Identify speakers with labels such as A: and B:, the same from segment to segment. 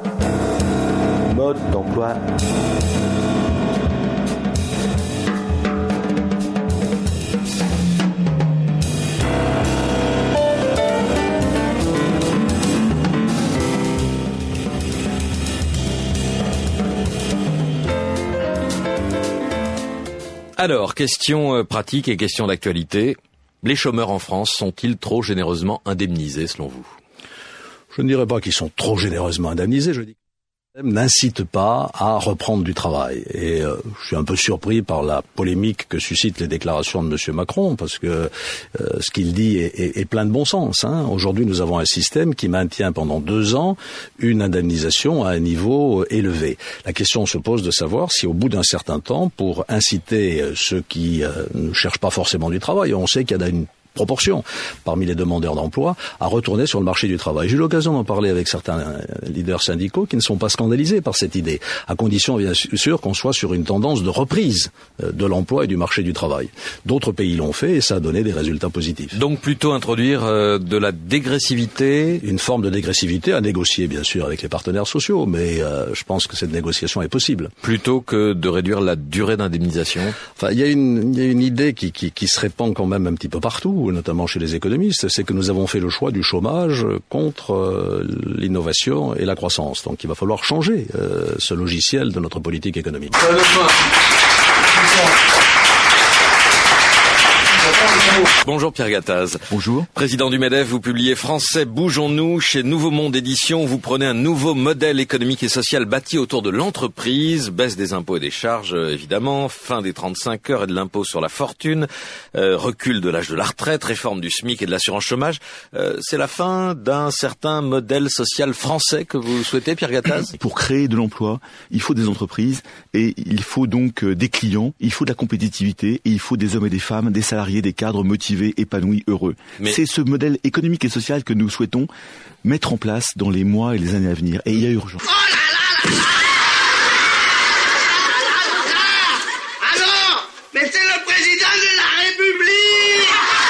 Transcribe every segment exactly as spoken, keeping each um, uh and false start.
A: Mode d'emploi.
B: Alors, question pratique et question d'actualité. Les chômeurs en France sont-ils trop généreusement indemnisés selon vous ?
C: Je ne dirais pas qu'ils sont trop généreusement indemnisés, je dis n'incite pas à reprendre du travail. Et euh, je suis un peu surpris par la polémique que suscitent les déclarations de M. Macron, parce que euh, ce qu'il dit est, est, est plein de bon sens. Hein. Aujourd'hui, nous avons un système qui maintient pendant deux ans une indemnisation à un niveau élevé. La question se pose de savoir si au bout d'un certain temps, pour inciter ceux qui euh, ne cherchent pas forcément du travail, on sait qu'il y a une proportion parmi les demandeurs d'emploi à retourner sur le marché du travail. J'ai eu l'occasion d'en parler avec certains leaders syndicaux qui ne sont pas scandalisés par cette idée, à condition bien sûr qu'on soit sur une tendance de reprise de l'emploi et du marché du travail. D'autres pays l'ont fait et ça a donné des résultats positifs.
B: Donc plutôt introduire euh, de la dégressivité.
C: Une forme de dégressivité à négocier bien sûr avec les partenaires sociaux, mais euh, je pense que cette négociation est possible.
B: Plutôt que de réduire la durée d'indemnisation.
C: Enfin, il y a une, il y a une idée qui, qui, qui se répand quand même un petit peu partout, notamment chez les économistes, c'est que nous avons fait le choix du chômage contre euh, l'innovation et la croissance. Donc il va falloir changer euh, ce logiciel de notre politique économique.
B: Bonjour Pierre Gattaz.
D: Bonjour.
B: Président du MEDEF, vous publiez Français, bougeons-nous chez Nouveau Monde Édition. Vous prenez un nouveau modèle économique et social bâti autour de l'entreprise, baisse des impôts et des charges évidemment, fin des trente-cinq heures et de l'impôt sur la fortune, euh, recul de l'âge de la retraite, réforme du SMIC et de l'assurance chômage. Euh, c'est la fin d'un certain modèle social français que vous souhaitez, Pierre Gattaz ?
D: Pour créer de l'emploi, il faut des entreprises et il faut donc des clients, il faut de la compétitivité et il faut des hommes et des femmes, des salariés, des cadres motivés, épanouis, heureux. Mais c'est ce modèle économique et social que nous souhaitons mettre en place dans les mois et les années à venir. Et il y a urgence. Oh là là là là
E: Alors, mais c'est le président de la République.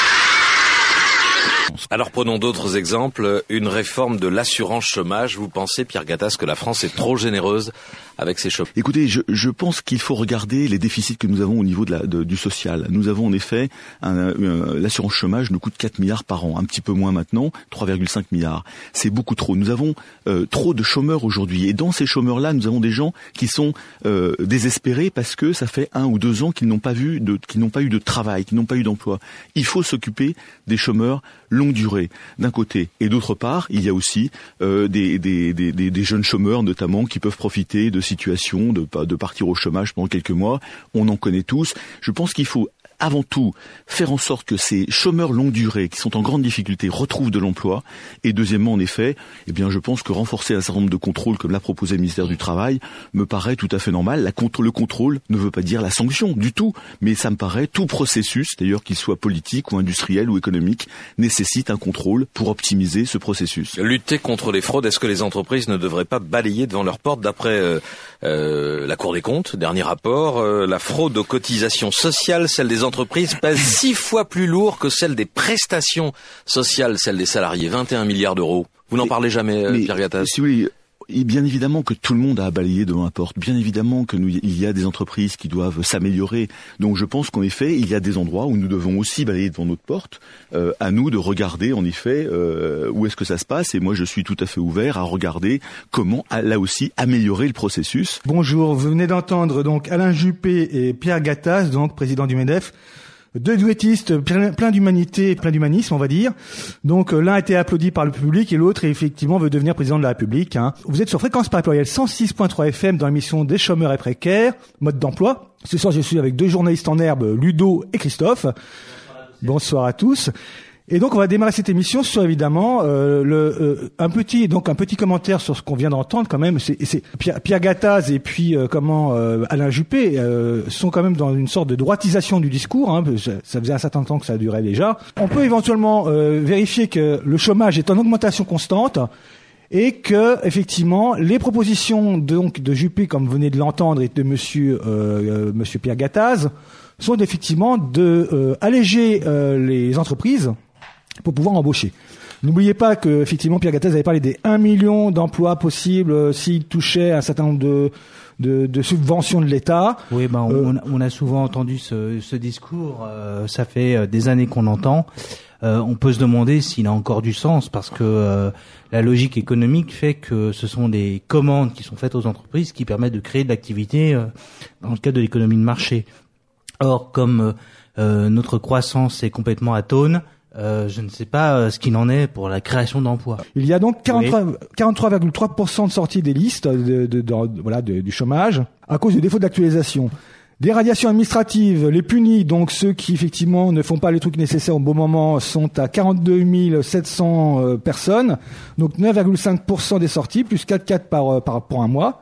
B: Alors prenons d'autres exemples. Une réforme de l'assurance chômage. Vous pensez, Pierre Gattaz, que la France est trop généreuse avec ses chômeurs ?
D: Écoutez, je, je pense qu'il faut regarder les déficits que nous avons au niveau de la, de, du social. Nous avons en effet, un, un, l'assurance chômage nous coûte quatre milliards par an, un petit peu moins maintenant, trois virgule cinq milliards. C'est beaucoup trop. Nous avons euh, trop de chômeurs aujourd'hui. Et dans ces chômeurs-là, nous avons des gens qui sont euh, désespérés parce que ça fait un ou deux ans qu'ils n'ont pas vu de, qu'ils n'ont pas eu de travail, qu'ils n'ont pas eu d'emploi. Il faut s'occuper des chômeurs longue durée, d'un côté. Et d'autre part, il y a aussi euh, des, des, des, des, des jeunes chômeurs, notamment, qui peuvent profiter de situations, de, de partir au chômage pendant quelques mois. On en connaît tous. Je pense qu'il faut avant tout faire en sorte que ces chômeurs longue durée qui sont en grande difficulté retrouvent de l'emploi. Et deuxièmement, en effet, eh bien, je pense que renforcer un certain nombre de contrôles comme l'a proposé le ministère du Travail me paraît tout à fait normal. La, le contrôle ne veut pas dire la sanction du tout, mais ça me paraît tout processus, d'ailleurs qu'il soit politique ou industriel ou économique, nécessite un contrôle pour optimiser ce processus.
B: Lutter contre les fraudes, est-ce que les entreprises ne devraient pas balayer devant leur porte? D'après euh, euh, la Cour des comptes, dernier rapport, euh, la fraude aux cotisations sociales, celle des entreprises, pèse six fois plus lourd que celle des prestations sociales, celle des salariés, vingt et un milliards d'euros. Vous n'en parlez jamais, euh, Pierre Gattaz?
D: Si oui. Et bien évidemment que tout le monde a à balayer devant la porte. Bien évidemment que nous, il y a des entreprises qui doivent s'améliorer. Donc je pense qu'en effet, il y a des endroits où nous devons aussi balayer devant notre porte. Euh, à nous de regarder en effet euh, où est-ce que ça se passe. Et moi, je suis tout à fait ouvert à regarder comment, là aussi, améliorer le processus.
F: Bonjour, vous venez d'entendre donc Alain Juppé et Pierre Gattaz, donc président du MEDEF. Deux duettistes plein d'humanité, plein d'humanisme, on va dire. Donc l'un a été applaudi par le public et l'autre effectivement veut devenir président de la République. Hein. Vous êtes sur Fréquence Paris Pluriel cent six point trois F M dans l'émission des chômeurs et précaires, mode d'emploi. Ce soir, je suis avec deux journalistes en herbe, Ludo et Christophe. Bonsoir à tous. Et donc on va démarrer cette émission sur évidemment euh, le euh, un petit donc un petit commentaire sur ce qu'on vient d'entendre quand même. C'est, c'est Pierre, Pierre Gattaz et puis euh, comment euh, Alain Juppé euh, sont quand même dans une sorte de droitisation du discours. Hein, ça faisait un certain temps que ça durait déjà. On peut éventuellement euh, vérifier que le chômage est en augmentation constante et que effectivement les propositions donc de Juppé, comme vous venez de l'entendre, et de Monsieur euh, euh, Monsieur Pierre Gattaz sont effectivement de euh, alléger euh, les entreprises pour pouvoir embaucher. N'oubliez pas que effectivement Pierre Gattaz avait parlé des un million d'emplois possibles euh, s'il touchait un certain nombre de, de, de subventions de l'État.
A: Oui, ben
F: Euh,
A: on, on a souvent entendu ce, ce discours. Euh, ça fait euh, des années qu'on l'entend. Euh, on peut se demander s'il a encore du sens parce que euh, la logique économique fait que ce sont des commandes qui sont faites aux entreprises qui permettent de créer de l'activité euh, dans le cadre de l'économie de marché. Or, comme euh, euh, notre croissance est complètement atone, euh, je ne sais pas euh, ce qu'il en est pour la création d'emplois.
F: Il y a donc quarante-trois, quarante-trois virgule trois pour cent de sorties des listes de, de, de, de- voilà, de- du chômage à cause du défaut d'actualisation. Des radiations administratives, les punis, donc ceux qui effectivement ne font pas les trucs nécessaires au bon moment, sont à quarante-deux mille sept cents euh, personnes, donc neuf virgule cinq pour cent des sorties, plus quatre virgule quatre par, euh, par pour un mois.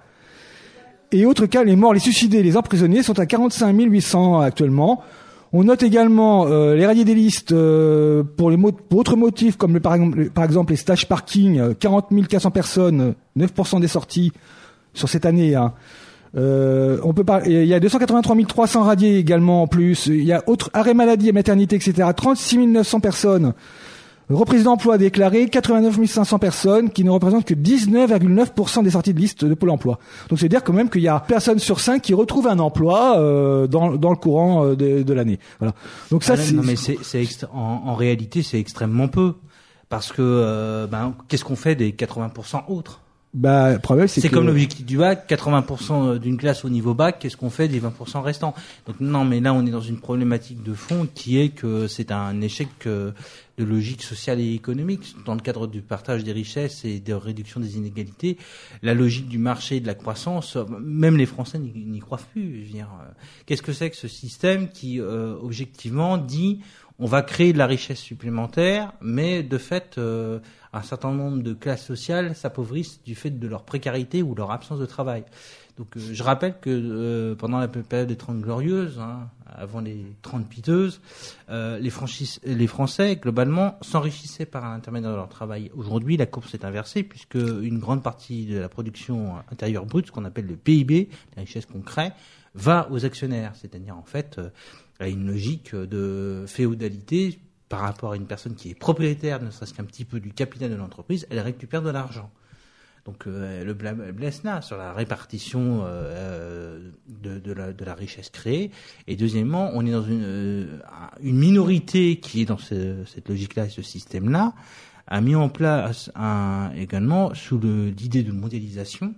F: Et autre cas, les morts, les suicidés, les emprisonnés sont à quarante-cinq mille huit cents actuellement. On note également euh, les radiés des listes euh, pour les mo- pour autres motifs comme le, par, exemple, par exemple les stages parking, euh, quarante mille quatre cents personnes, neuf pour cent des sorties sur cette année. Hein. Euh, on peut par... Il y a deux cent quatre-vingt-trois mille trois cents radiés également en plus. Il y a autres arrêts maladie et maternité, et cetera. trente-six mille neuf cents personnes. Reprise d'emploi déclarée, quatre-vingt-neuf mille cinq cents personnes, qui ne représentent que dix-neuf virgule neuf pour cent des sorties de liste de Pôle emploi. Donc c'est dire quand même qu'il y a personne sur cinq qui retrouve un emploi euh, dans, dans le courant euh, de, de l'année. Voilà. Donc ça,
A: Ah,
F: c'est...
A: non, mais c'est, c'est extra- en, en réalité, c'est extrêmement peu. Parce que, euh, ben, qu'est-ce qu'on fait des quatre-vingts pour cent autres?
F: Bah, le problème, c'est,
A: C'est
F: que...
A: comme l'objectif du bac, quatre-vingts pour cent d'une classe au niveau bac, qu'est-ce qu'on fait des vingt pour cent restants? Donc non, mais là on est dans une problématique de fond qui est que c'est un échec euh, de logique sociale et économique. Dans le cadre du partage des richesses et de réduction des inégalités, la logique du marché et de la croissance, même les Français n'y, n'y croient plus. Je veux dire, euh, qu'est-ce que c'est que ce système qui, euh, objectivement, dit on va créer de la richesse supplémentaire, mais de fait... Euh, un certain nombre de classes sociales s'appauvrissent du fait de leur précarité ou leur absence de travail. Donc euh, je rappelle que euh, pendant la période des Trente Glorieuses, hein, avant les Trente Piteuses, euh, les, franchis- les Français, globalement, s'enrichissaient par l'intermédiaire de leur travail. Aujourd'hui, la courbe s'est inversée puisque une grande partie de la production intérieure brute, ce qu'on appelle le P I B, la richesse qu'on crée, va aux actionnaires. C'est-à-dire, en fait, euh, à une logique de féodalité. Par rapport à une personne qui est propriétaire, ne serait-ce qu'un petit peu du capital de l'entreprise, elle récupère de l'argent. Donc euh, le blesse là sur la répartition euh, de, de, la, de la richesse créée. Et deuxièmement, on est dans une, euh, une minorité qui est dans ce, cette logique-là et ce système-là, a mis en place un, également, sous le, l'idée de mondialisation,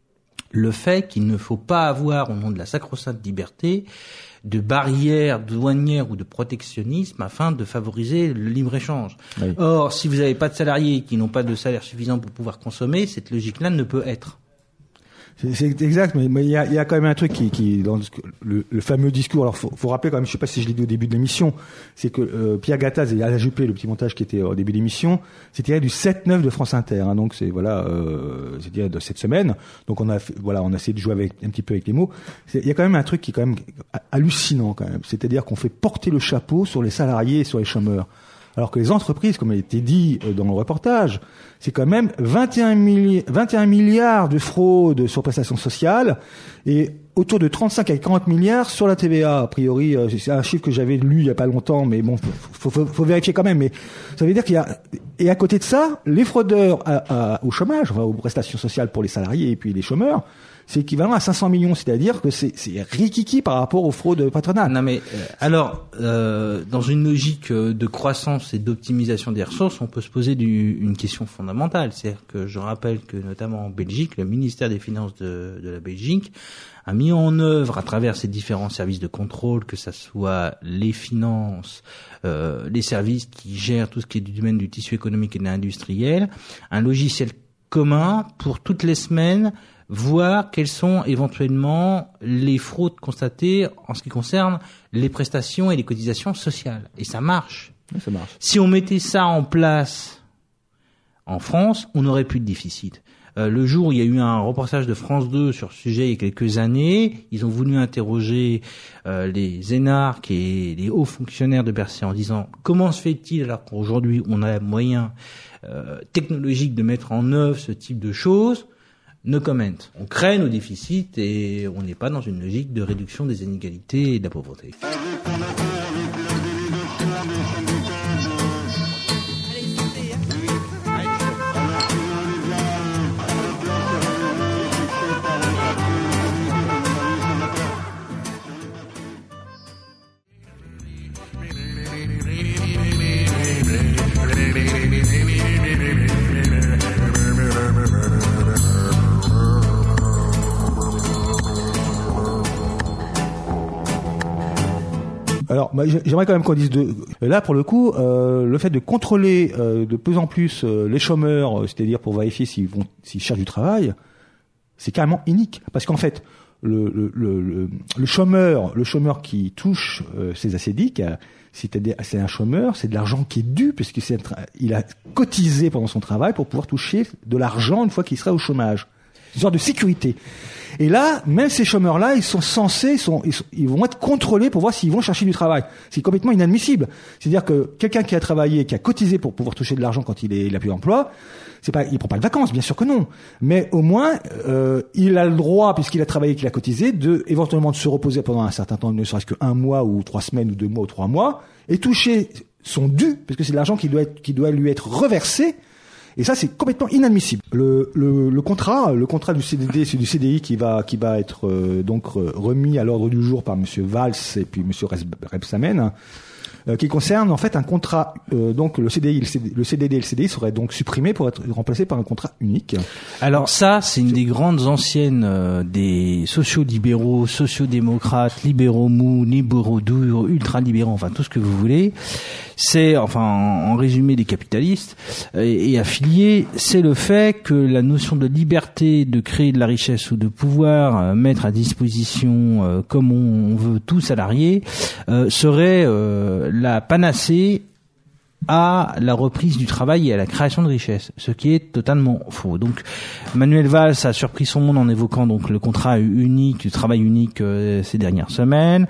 A: le fait qu'il ne faut pas avoir, au nom de la sacro-sainte liberté, de barrières douanières ou de protectionnisme afin de favoriser le libre-échange. Oui. Or, si vous n'avez pas de salariés qui n'ont pas de salaire suffisant pour pouvoir consommer, cette logique-là ne peut être.
F: C'est, c'est exact, mais il y a, y a quand même un truc qui, qui dans le, le, le fameux discours. Alors, faut, faut rappeler quand même. Je sais pas si je l'ai dit au début de l'émission, c'est que euh, Pierre Gattaz et Alain Juppé, le petit montage qui était au début de l'émission, c'était du sept neuf de France Inter. Hein, donc c'est voilà, euh, c'est dire de cette semaine. Donc on a, fait, voilà, on a essayé de jouer avec un petit peu avec les mots. Il y a quand même un truc qui est quand même hallucinant quand même. C'est-à-dire qu'on fait porter le chapeau sur les salariés et sur les chômeurs. Alors que les entreprises, comme il a été dit dans le reportage, c'est quand même vingt et un milliards de fraude sur prestations sociales et autour de trente-cinq à quarante milliards sur la T V A. A priori, c'est un chiffre que j'avais lu il y a pas longtemps, mais bon, faut, faut, faut vérifier quand même. Mais ça veut dire qu'il y a, et à côté de ça, les fraudeurs à, à, au chômage, enfin aux prestations sociales pour les salariés et puis les chômeurs, c'est équivalent à cinq cents millions, c'est-à-dire que c'est, c'est rikiki par rapport aux fraudes patronales.
A: Non mais euh, alors, euh, dans une logique de croissance et d'optimisation des ressources, on peut se poser du, une question fondamentale. C'est-à-dire que je rappelle que notamment en Belgique, le ministère des Finances de, de la Belgique a mis en œuvre à travers ses différents services de contrôle, que ça soit les finances, euh, les services qui gèrent tout ce qui est du domaine du tissu économique et de l'industriel, un logiciel commun pour toutes les semaines voir quelles sont éventuellement les fraudes constatées en ce qui concerne les prestations et les cotisations sociales. Et ça marche.
F: Oui, ça marche.
A: Si on mettait ça en place en France, on n'aurait plus de déficit. Euh, le jour où il y a eu un reportage de France deux sur ce sujet il y a quelques années, ils ont voulu interroger euh, les énarques et les hauts fonctionnaires de Bercy en disant comment se fait-il alors qu'aujourd'hui on a moyen euh, technologique de mettre en œuvre ce type de choses. No comment. On crée nos déficits et on n'est pas dans une logique de réduction des inégalités et de la pauvreté.
E: Allez,
F: Alors, bah, j'aimerais quand même qu'on dise de là pour le coup, euh, le fait de contrôler euh, de plus en plus euh, les chômeurs, euh, c'est-à-dire pour vérifier s'ils vont, s'ils cherchent du travail, c'est carrément inique. Parce qu'en fait, le, le, le, le, le chômeur, le chômeur qui touche euh, ces assédiques, euh, c'est-à-dire c'est un chômeur, c'est de l'argent qui est dû puisque c'est un, il a cotisé pendant son travail pour pouvoir toucher de l'argent une fois qu'il sera au chômage. Une sorte de sécurité. Et là, même ces chômeurs-là, ils sont censés, ils, sont, ils, sont, ils vont être contrôlés pour voir s'ils vont chercher du travail. C'est complètement inadmissible. C'est-à-dire que quelqu'un qui a travaillé, qui a cotisé pour pouvoir toucher de l'argent quand il est, il a plus d'emploi, c'est pas, il prend pas de vacances, bien sûr que non. Mais au moins, euh, il a le droit, puisqu'il a travaillé, qu'il a cotisé, de éventuellement de se reposer pendant un certain temps, ne serait-ce qu'un mois ou trois semaines ou deux mois ou trois mois, et toucher son dû, parce que c'est de l'argent qui doit être, qui doit lui être reversé. Et ça, c'est complètement inadmissible. Le, le, le contrat, le contrat du C D D, c'est du C D I qui va, qui va être euh, donc remis à l'ordre du jour par Monsieur Valls et puis Monsieur Rebsamen, euh, qui concerne en fait un contrat. Euh, donc le C D I, le, C D, le C D D et le C D I seraient donc supprimés pour être remplacés par un contrat unique.
A: Alors ça, c'est une des grandes anciennes euh, des sociaux-libéraux, sociaux-démocrates, libéraux mous, libéraux durs, ultra-libéraux, enfin tout ce que vous voulez. C'est, enfin, en, en résumé, des capitalistes et, et affiliés, c'est le fait que la notion de liberté de créer de la richesse ou de pouvoir euh, mettre à disposition, euh, comme on, on veut, tout salarié, euh, serait euh, la panacée à la reprise du travail et à la création de richesse, ce qui est totalement faux. Donc, Manuel Valls a surpris son monde en évoquant donc le contrat unique, le travail unique euh, ces dernières semaines.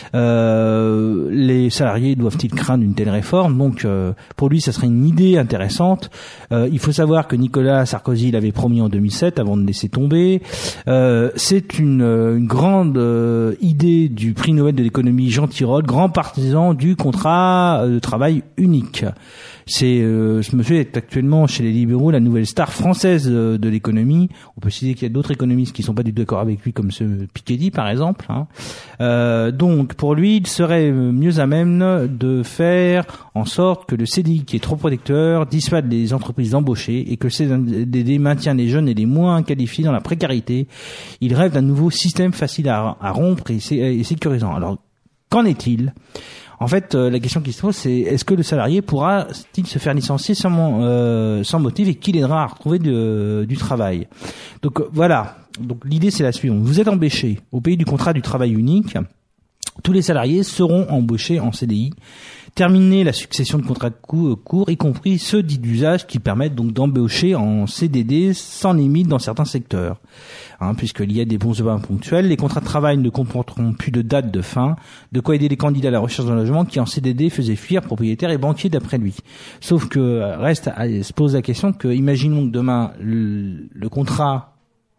A: Euh, les salariés doivent-ils craindre une telle réforme ? Donc, euh, pour lui, ça serait une idée intéressante. Euh, il faut savoir que Nicolas Sarkozy l'avait promis en deux mille sept avant de laisser tomber. Euh, c'est une, une grande euh, idée du prix Nobel de l'économie Jean Tirole, grand partisan du contrat de travail unique. C'est euh, ce monsieur est actuellement chez les libéraux la nouvelle star française euh, de l'économie. On peut citer qu'il y a d'autres économistes qui sont pas du tout d'accord avec lui, comme ce Piketty par exemple. Hein. Euh, donc pour lui, il serait mieux à même de faire en sorte que le C D I, qui est trop protecteur, dissuade les entreprises d'embaucher et que le C D D maintient les jeunes et les moins qualifiés dans la précarité. Il rêve d'un nouveau système facile à, à rompre et, et sécurisant. Alors qu'en est-il ? En fait, euh, la question qui se pose, c'est est-ce que le salarié pourra-t-il se faire licencier sans, euh, sans motif et qui l'aidera à retrouver de, du travail ? Donc euh, voilà. Donc l'idée, c'est la suivante. Vous êtes embauché au pays du contrat du travail unique. Tous les salariés seront embauchés en C D I. Terminer la succession de contrats de cours, y compris ceux dits d'usage qui permettent donc d'embaucher en C D D sans limite dans certains secteurs. Hein, puisqu'il y a des bons besoins ponctuels, les contrats de travail ne comporteront plus de date de fin, de quoi aider les candidats à la recherche d'un logement qui en C D D faisaient fuir propriétaires et banquiers d'après lui. Sauf que reste à, se pose la question que, imaginons que demain le, le contrat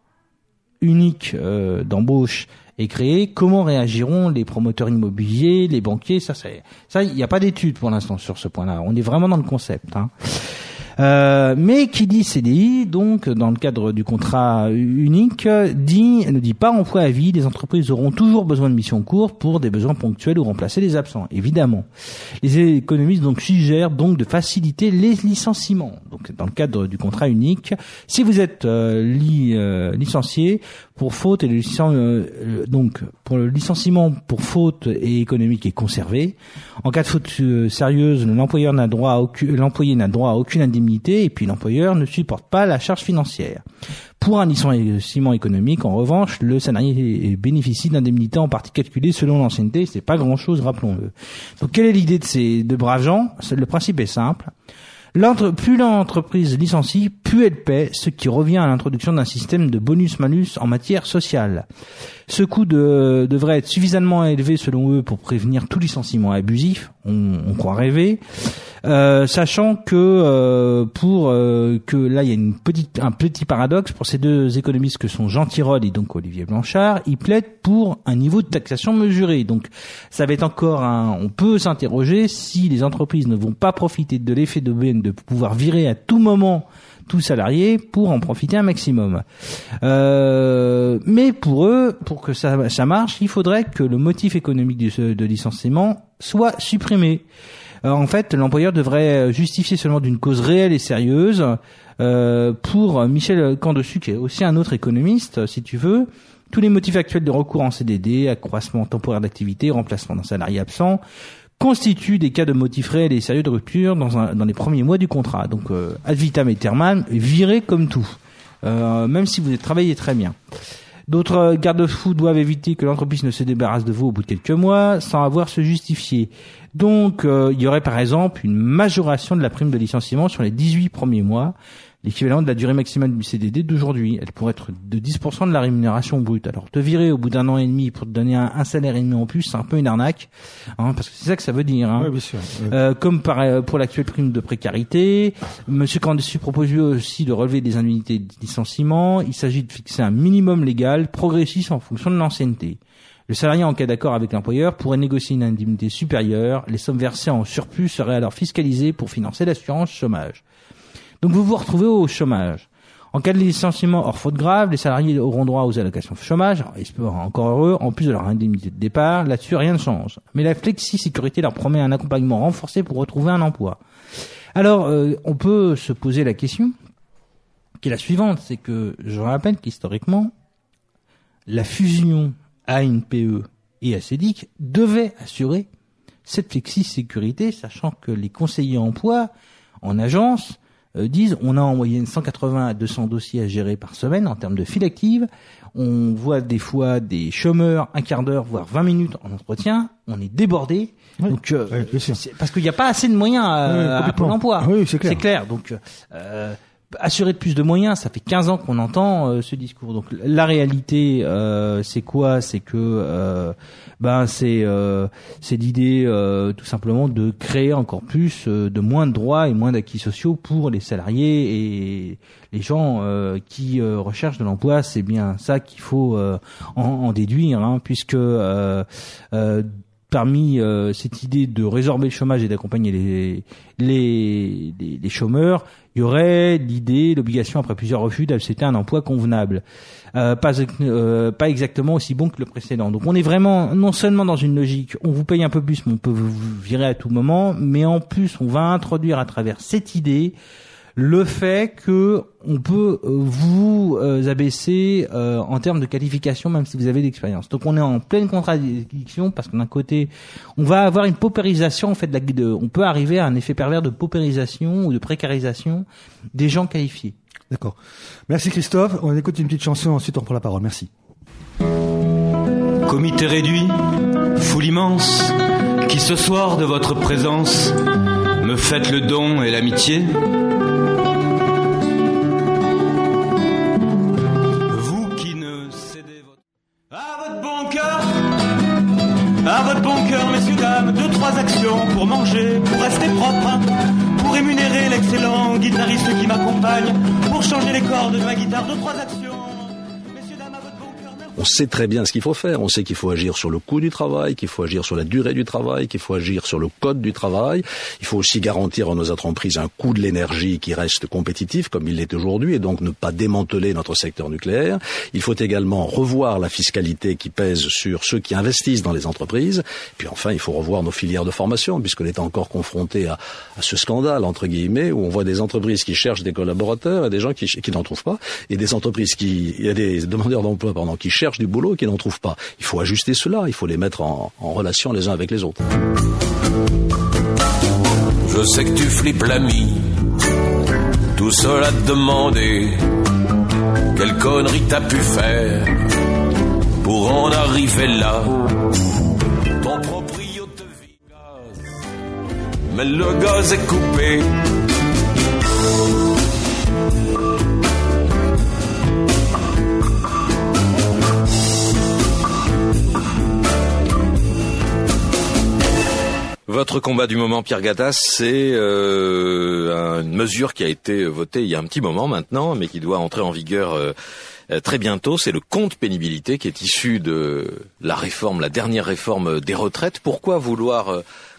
A: unique euh, d'embauche est créé, comment réagiront les promoteurs immobiliers, les banquiers ? Ça, c'est, ça, il n'y a pas d'études pour l'instant sur ce point-là. On est vraiment dans le concept. Hein. Euh, mais qui dit C D I, donc dans le cadre du contrat unique, dit ne dit pas emploi à vie. Les entreprises auront toujours besoin de missions courtes pour des besoins ponctuels ou remplacer les absents, évidemment. Les économistes donc suggèrent donc de faciliter les licenciements. Donc dans le cadre du contrat unique, si vous êtes euh, li, euh, licencié pour faute et le licen, euh, donc pour le licenciement pour faute et économique est conservé. En cas de faute euh, sérieuse, l'employeur n'a droit à aucun, l'employé n'a droit à aucune indemnité et puis l'employeur ne supporte pas la charge financière. Pour un licenciement économique, en revanche, le salarié bénéficie d'indemnités en partie calculées selon l'ancienneté. C'est pas grand-chose, rappelons-le. Donc, quelle est l'idée de ces deux braves gens ? Le principe est simple. L'entre, plus l'entreprise licencie, plus elle paie, ce qui revient à l'introduction d'un système de bonus-malus en matière sociale. Ce coût de, devrait être suffisamment élevé selon eux pour prévenir tout licenciement abusif, on, on croit rêver, euh, sachant que euh, pour euh, que là il y a une petite, un petit paradoxe pour ces deux économistes que sont Jean Tirole et donc Olivier Blanchard, ils plaident pour un niveau de taxation mesuré. Donc ça va être encore un, on peut s'interroger si les entreprises ne vont pas profiter de l'effet d'aubaine de pouvoir virer à tout moment tout salarié pour en profiter un maximum. Euh, mais pour eux, pour que ça, ça marche, il faudrait que le motif économique de, de licenciement soit supprimé. Euh, en fait, l'employeur devrait justifier seulement d'une cause réelle et sérieuse Euh, pour Michel Candesu, qui est aussi un autre économiste, si tu veux, tous les motifs actuels de recours en C D D, accroissement temporaire d'activité, remplacement d'un salarié absent, constituent des cas de motifs réels et sérieux de rupture dans, un, dans les premiers mois du contrat. Donc, euh, ad vitam aeternam, virez comme tout, euh, même si vous avez travaillé très bien. D'autres garde-fous doivent éviter que l'entreprise ne se débarrasse de vous au bout de quelques mois sans avoir se justifier. Donc, euh, il y aurait par exemple une majoration de la prime de licenciement sur les dix-huit premiers mois, l'équivalent de la durée maximale du C D D d'aujourd'hui. Elle pourrait être de dix pour cent de la rémunération brute. Alors, te virer au bout d'un an et demi pour te donner un, un salaire et demi en plus, c'est un peu une arnaque, hein, parce que c'est ça que ça veut dire. Hein.
F: Oui, bien sûr. Oui.
A: Euh, comme par, pour l'actuelle prime de précarité, Monsieur Candesu propose lui aussi de relever des indemnités de licenciement. Il s'agit de fixer un minimum légal progressif en fonction de l'ancienneté. Le salarié, en cas d'accord avec l'employeur, pourrait négocier une indemnité supérieure. Les sommes versées en surplus seraient alors fiscalisées pour financer l'assurance chômage. Donc vous vous retrouvez au chômage. En cas de licenciement hors faute grave, les salariés auront droit aux allocations chômage, encore heureux, en plus de leur indemnité de départ. Là-dessus, rien ne change. Mais la flexi-sécurité leur promet un accompagnement renforcé pour retrouver un emploi. Alors, euh, on peut se poser la question, qui est la suivante, c'est que je rappelle qu'historiquement, la fusion A N P E et A C D I C devait assurer cette flexi-sécurité, sachant que les conseillers emploi en agence euh, disent on a en moyenne cent quatre-vingts à deux cents dossiers à gérer par semaine en termes de file active. On voit des fois des chômeurs un quart d'heure, voire vingt minutes en entretien. On est débordé.
F: Oui,
A: donc, euh,
F: oui,
A: c'est parce qu'il n'y a pas assez de moyens à,
F: oui,
A: à Pôle emploi.
F: Oui, c'est clair.
A: C'est clair. Donc, euh, assurer de plus de moyens, ça fait quinze ans qu'on entend euh, ce discours. Donc la réalité, euh, c'est quoi ? C'est que euh, ben c'est euh, c'est l'idée euh, tout simplement de créer encore plus euh, de moins de droits et moins d'acquis sociaux pour les salariés et les gens euh, qui euh, recherchent de l'emploi. C'est bien ça qu'il faut euh, en, en déduire, hein, puisque euh, euh, parmi euh, cette idée de résorber le chômage et d'accompagner les, les les les chômeurs, il y aurait l'idée, l'obligation après plusieurs refus d'accepter un emploi convenable, euh, pas euh, pas exactement aussi bon que le précédent. Donc on est vraiment non seulement dans une logique, on vous paye un peu plus, mais on peut vous virer à tout moment, mais en plus on va introduire à travers cette idée le fait que on peut vous euh, abaisser euh, en termes de qualification, même si vous avez d'expérience. Donc on est en pleine contradiction parce que d'un côté, on va avoir une paupérisation, en fait, de la, de, on peut arriver à un effet pervers de paupérisation ou de précarisation des gens qualifiés.
F: D'accord. Merci Christophe. On écoute une petite chanson, ensuite on prend la parole. Merci.
G: Comité réduit, foule immense, qui ce soir de votre présence me faites le don et l'amitié. À votre bon cœur, messieurs, dames, deux, trois actions pour manger, pour rester propre, pour rémunérer l'excellent guitariste qui m'accompagne, pour changer les cordes de ma guitare, deux, trois actions. Messieurs, dames, à votre bon cœur, merci.
C: On sait très bien ce qu'il faut faire. On sait qu'il faut agir sur le coût du travail, qu'il faut agir sur la durée du travail, qu'il faut agir sur le code du travail. Il faut aussi garantir à nos entreprises un coût de l'énergie qui reste compétitif, comme il l'est aujourd'hui, et donc ne pas démanteler notre secteur nucléaire. Il faut également revoir la fiscalité qui pèse sur ceux qui investissent dans les entreprises. Puis enfin, il faut revoir nos filières de formation, puisqu'on est encore confronté à, à ce scandale, entre guillemets, où on voit des entreprises qui cherchent des collaborateurs et des gens qui, qui n'en trouvent pas, et des entreprises qui, il y a des demandeurs d'emploi, pardon, qui cherchent du boulot et qui n'en trouvent pas. Il faut ajuster cela, il faut les mettre en, en relation les uns avec les autres.
H: Je sais que tu flippes l'ami, tout seul à te demander quelle connerie t'as pu faire pour en arriver là. Ton proprio te vit gaz, mais le gaz est coupé.
B: Votre combat du moment, Pierre Gattaz, c'est euh, une mesure qui a été votée il y a un petit moment maintenant, mais qui doit entrer en vigueur euh, très bientôt. C'est le compte pénibilité qui est issu de la réforme, la dernière réforme des retraites. Pourquoi vouloir euh,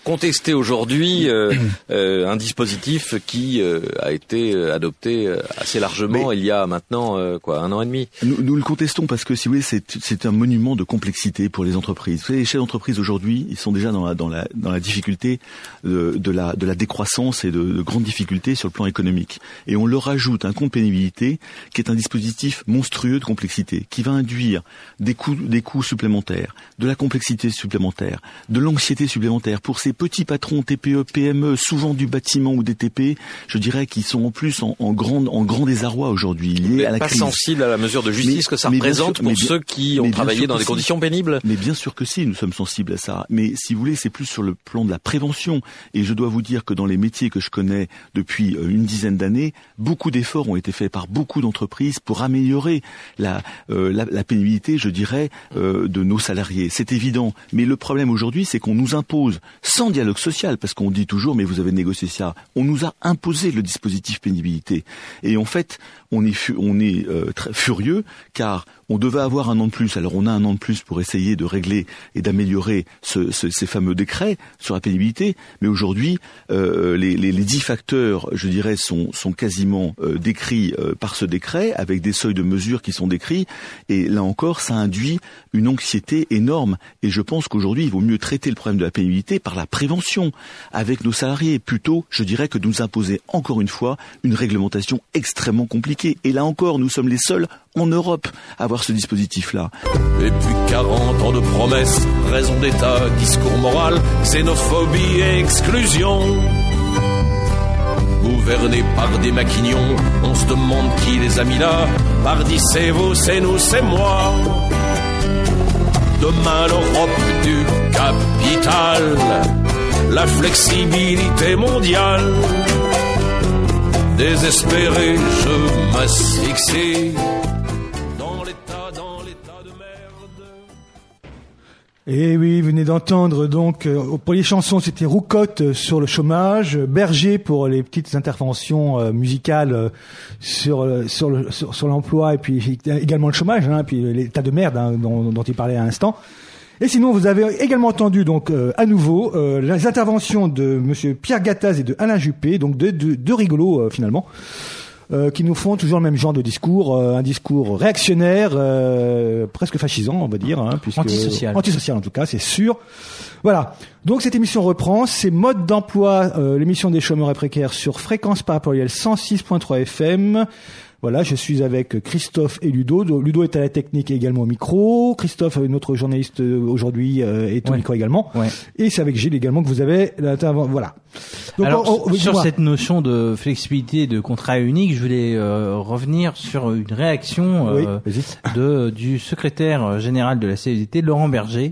B: contester aujourd'hui euh, euh, un dispositif qui euh, a été adopté assez largement Mais il y a maintenant euh, quoi un an et demi.
D: Nous, nous le contestons parce que si vous voulez, c'est, c'est un monument de complexité pour les entreprises. Vous savez, les chefs d'entreprise aujourd'hui, ils sont déjà dans la dans la dans la difficulté de, de la de la décroissance et de, de grandes difficultés sur le plan économique. Et on leur ajoute un compte pénibilité qui est un dispositif monstrueux de complexité, qui va induire des coûts des coûts supplémentaires, de la complexité supplémentaire, de l'anxiété supplémentaire pour ces petits patrons T P E, P M E, souvent du bâtiment ou des T P, je dirais qu'ils sont en plus en, en grand en grand désarroi aujourd'hui lié à la
B: pas
D: crise.
B: Sensible à la mesure de justice
D: mais,
B: que ça
D: mais
B: représente
D: sûr,
B: pour
D: bien,
B: ceux qui ont travaillé dans des si. conditions pénibles.
D: Mais bien sûr que si, nous sommes sensibles à ça. Mais si vous voulez, c'est plus sur le plan de la prévention. Et je dois vous dire que dans les métiers que je connais depuis une dizaine d'années, beaucoup d'efforts ont été faits par beaucoup d'entreprises pour améliorer la euh, la, la pénibilité, je dirais, euh, de nos salariés. C'est évident. Mais le problème aujourd'hui, c'est qu'on nous impose, sans dialogue social, parce qu'on dit toujours, mais vous avez négocié ça, on nous a imposé le dispositif pénibilité. Et en fait, on est, fu- on est euh, très furieux, car on devait avoir un an de plus. Alors on a un an de plus pour essayer de régler et d'améliorer ce, ce, ces fameux décrets sur la pénibilité. Mais aujourd'hui, euh, les, les, les dix facteurs, je dirais, sont, sont quasiment euh, décrits euh, par ce décret, avec des seuils de mesure qui sont décrits. Et là encore, ça induit une anxiété énorme. Et je pense qu'aujourd'hui, il vaut mieux traiter le problème de la pénibilité par la prévention avec nos salariés, plutôt, je dirais, que de nous imposer encore une fois une réglementation extrêmement compliquée. Et là encore, nous sommes les seuls en Europe à avoir ce dispositif-là.
H: Et puis quarante ans de promesses, raison d'État, discours moral, xénophobie et exclusion. Gouvernés par des maquignons, on se demande qui les a mis là. Pardi, c'est vous, c'est nous, c'est moi. Demain l'Europe du capital, la flexibilité mondiale. Désespéré, je m'asphyxie dans l'état, dans l'état de merde.
F: Et oui, vous venez d'entendre donc euh, pour les chansons, c'était Roucotte sur le chômage, Berger pour les petites interventions euh, musicales euh, sur, euh, sur, le, sur sur l'emploi et puis également le chômage, hein, puis l'état de merde hein, dont, dont il parlait à l'instant. Et sinon, vous avez également entendu donc euh, à nouveau euh, les interventions de Monsieur Pierre Gattaz et de Alain Juppé, donc deux de, de rigolos euh, finalement, euh, qui nous font toujours le même genre de discours, euh, un discours réactionnaire, euh, presque fascisant, on va dire, hein, puisque
A: antisocial,
F: antisocial en tout cas, c'est sûr. Voilà. Donc cette émission reprend, c'est Mode d'emploi, euh, l'émission des chômeurs et précaires sur fréquence par pluriel cent six point trois F M. Voilà, je suis avec Christophe et Ludo. Ludo est à la technique et également au micro. Christophe, notre journaliste aujourd'hui, est au ouais. micro également. Ouais. Et c'est avec Gilles également que vous avez l'intervention. Voilà.
A: Donc, Alors, on, on, sur cette notion de flexibilité de contrat unique, je voulais euh, revenir sur une réaction euh, oui, de du secrétaire général de la C F D T, Laurent Berger,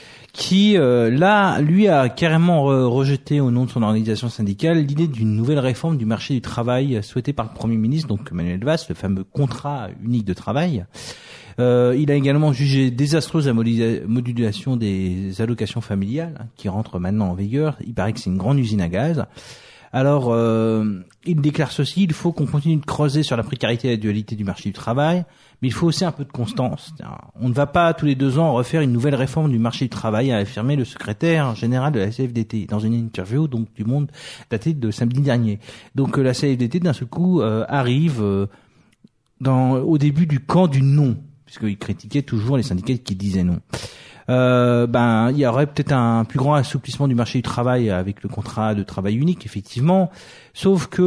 A: qui euh, là, lui a carrément re- rejeté au nom de son organisation syndicale l'idée d'une nouvelle réforme du marché du travail souhaitée par le Premier ministre, donc Manuel Valls, le fameux contrat unique de travail. Euh, il a également jugé désastreuse la modulation des allocations familiales, hein, qui rentre maintenant en vigueur. Il paraît que c'est une grande usine à gaz. Alors, euh, il déclare ceci: il faut qu'on continue de creuser sur la précarité et la dualité du marché du travail, mais il faut aussi un peu de constance. On ne va pas tous les deux ans refaire une nouvelle réforme du marché du travail, a affirmé le secrétaire général de la C F D T dans une interview donc du Monde datée de samedi dernier. Donc la C F D T d'un seul coup euh, arrive euh, dans au début du camp du non, puisqu'il critiquait toujours les syndicats qui disaient non. Euh, ben, il y aurait peut-être un plus grand assouplissement du marché du travail avec le contrat de travail unique, effectivement. Sauf que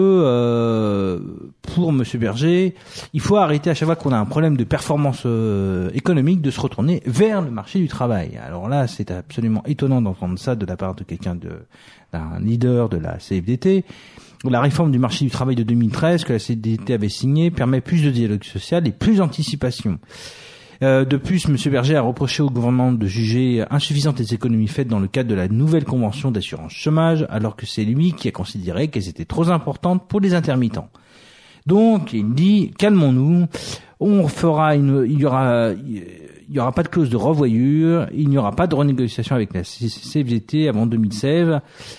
A: euh, pour Monsieur Berger, il faut arrêter à chaque fois qu'on a un problème de performance euh, économique de se retourner vers le marché du travail. Alors là, c'est absolument étonnant d'entendre ça de la part de quelqu'un de d'un leader de la C F D T. La réforme du marché du travail de deux mille treize que la C F D T avait signée permet plus de dialogue social et plus d'anticipation. Euh, de plus, M. Berger a reproché au gouvernement de juger insuffisantes les économies faites dans le cadre de la nouvelle convention d'assurance chômage, alors que c'est lui qui a considéré qu'elles étaient trop importantes pour les intermittents. Donc, il dit, calmons-nous, on fera une, il y aura, il y aura pas de clause de revoyure, il n'y aura pas de renégociation avec la C F D T avant deux mille seize.